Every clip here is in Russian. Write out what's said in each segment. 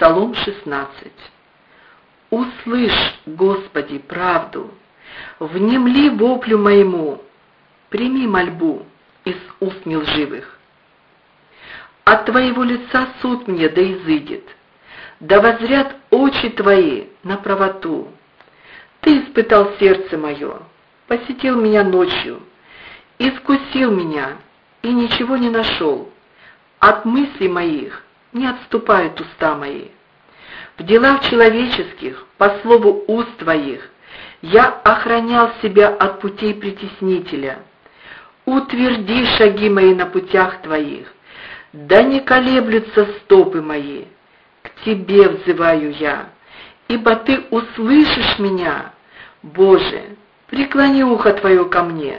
Псалом 16. «Услышь, Господи, правду, внемли воплю моему, прими мольбу из уст нелживых. От Твоего лица суд мне да изыдет, да воззрят очи Твои на правоту. Ты испытал сердце мое, посетил меня ночью, искусил меня и ничего не нашел. От мыслей моих не отступают уста мои. В делах человеческих, по слову уст Твоих, я охранял себя от путей притеснителя. Утверди шаги мои на путях Твоих, да не колеблются стопы мои. К Тебе взываю я, ибо Ты услышишь меня. Боже, преклони ухо Твое ко мне,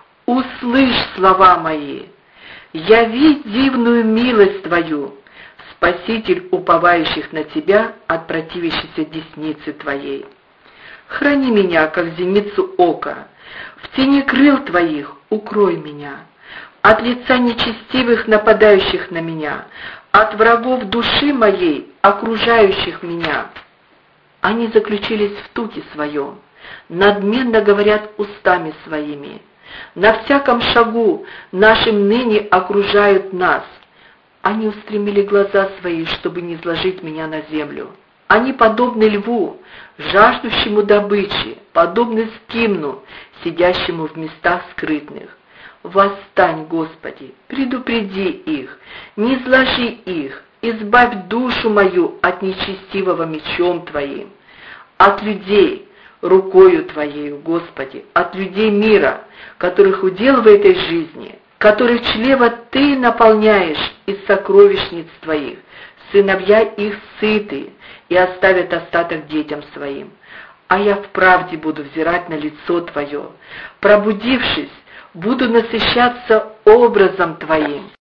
услышь слова мои. Яви дивную милость Твою, Спаситель уповающих на Тебя от противящейся десницы Твоей. Храни меня, как зеницу ока, в тени крыл Твоих укрой меня, от лица нечестивых, нападающих на меня, от врагов души моей, окружающих меня. Они заключились в туге своем, надменно говорят устами своими. На всяком шагу нашим ныне окружают нас. Они устремили глаза свои, чтобы не изложить меня на землю. Они подобны льву, жаждущему добычи, подобны скимну, сидящему в местах скрытных. Восстань, Господи, предупреди их, не изложи их, избавь душу мою от нечестивого мечом Твоим, от людей, рукою Твоею, Господи, от людей мира, которых удел в этой жизни, которых чрево Ты наполняешь из сокровищниц Твоих, сыновья их сыты и оставят остаток детям своим. А я вправде буду взирать на лицо Твое, пробудившись, буду насыщаться образом Твоим.